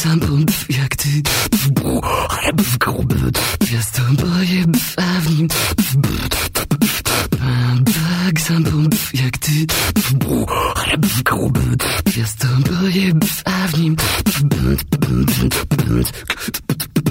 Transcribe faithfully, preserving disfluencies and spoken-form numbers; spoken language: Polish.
sam pomp jak ty. W gruby piastoboje, a w nim tak sam pomp jak ty. W gruby piastoboje, a w nim